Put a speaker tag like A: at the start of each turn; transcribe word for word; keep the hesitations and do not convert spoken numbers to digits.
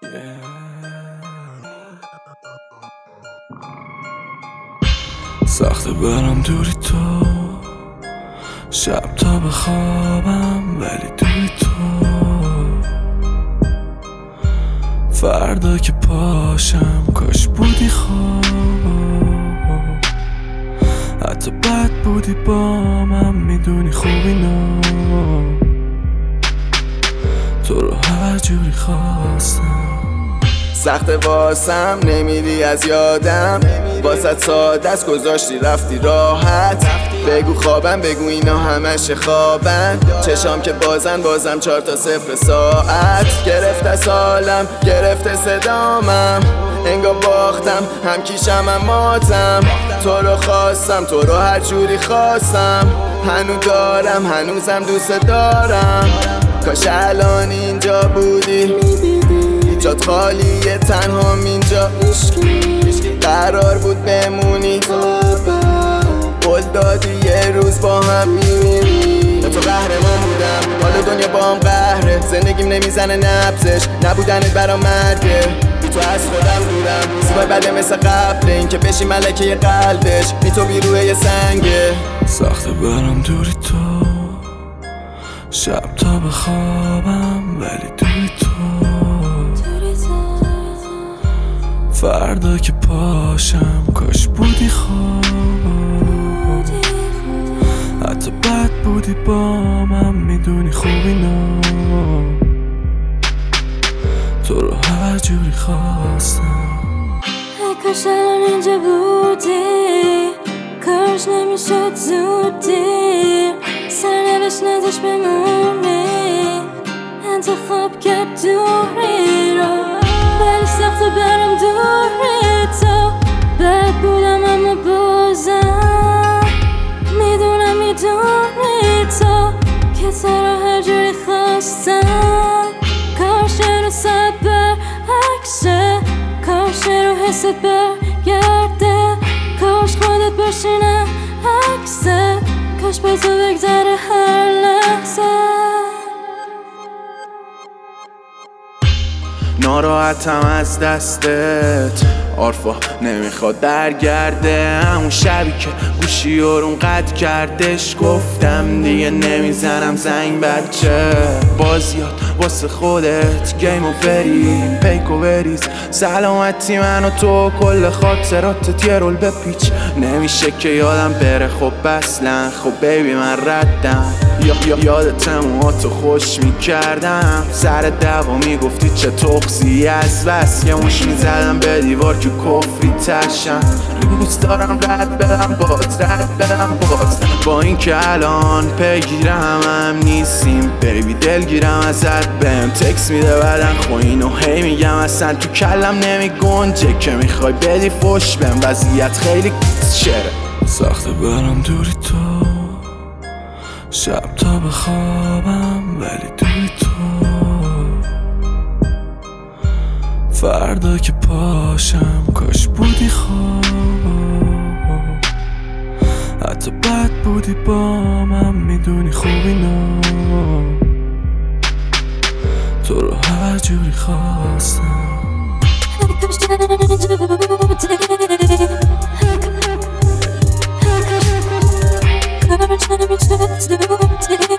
A: سخته برم دوری تو، شب تا بخوابم ولی دوری تو. فردا که پاشم کاش بودی خواب، حتی بد بودی با من، میدونی خوبی نو تو رو هر جوری خواستم.
B: سخت واسم نمیری از یادم، واسه ساده است گذاشتی رفتی راحت. بگو خوابم بگو اینا همش خوابن، چشام که بازن بازم چهار تا صفر ساعت. گرفته سالم گرفته صدامم، انگار باختم هم کیشم هم ماتم. تو رو خواستم تو رو هر جوری خواستم، هنو دارم هنوزم دوست دارم. کاش الان اینجا بودی، جات خالیه تنهام اینجا، قرار بود بمونی، قول دادی یه روز با هم میمیری. تو قهرمان بودم حالا دنیا با هم قهره، زندگیم نمیزنه نبزش، نبودنت برام مرگه. بی تو از خودم دورم، زیبای بده مثل قبله، این که بشی ملکه قلبش، بی تو بی روح یه سنگه.
A: سخته برام دوری تو، شب تا بخوابم ولی دوری تو. فردا که پاشم کاش بودی خواب، حتی بد بودی با من، میدونی خوبی نو تو رو هر جوری خواستم.
C: کاش الان اینجا بودی، کاش نمیشد زودی، سرنوشت نذاش بمونی، انتخاب کرد دوری رو. ولی سخته برم دوری تو، بد بودم اما بازم میدونم میدونی تو که تو رو هر جوری خواستم. کاش رو سب برعکسه، کاش رو حست برگرده، کاش خودت باشی نه عکسه، کاش به تو بگذره هر لحظه.
D: ناراحتم از دستت، عارفا نمیخواد برگرده، همون شبی که گوشی رو قطع کردش. گفتم دیگه نمیزنم زنگ بچه، بازیات واسه خودت گیم و بریم پیک و بریز. سلامتی من و تو کل خاطراتت یه رول بپیچ، نمیشه که یادم بره خب اصلا. خب بیبی من ردم، یا یا یادتم و تو خوش میکردم، سر دوا میگفتی چه تخصی از بس، یه موش میزدم به دیوار که کفری تشم. دوست دارم رد برم باز رد برم باز، با این که الان پیگیرم هم نیستیم. بیبی دلگیرم ازت، بهم تکس میده بعدن خو اینو هی میگم اصلا تو کلم نمی گنجه، که میخوای بدی فش بهم وضعیت خیلی شره.
A: سخته برم دوری تو، شب تا بخوابم ولی دوری تو. فردا که پاشم کاش بودی خواب، حتی بد بودی با من، میدونی خوبی نو تو رو هر جوری خواستم.
C: Never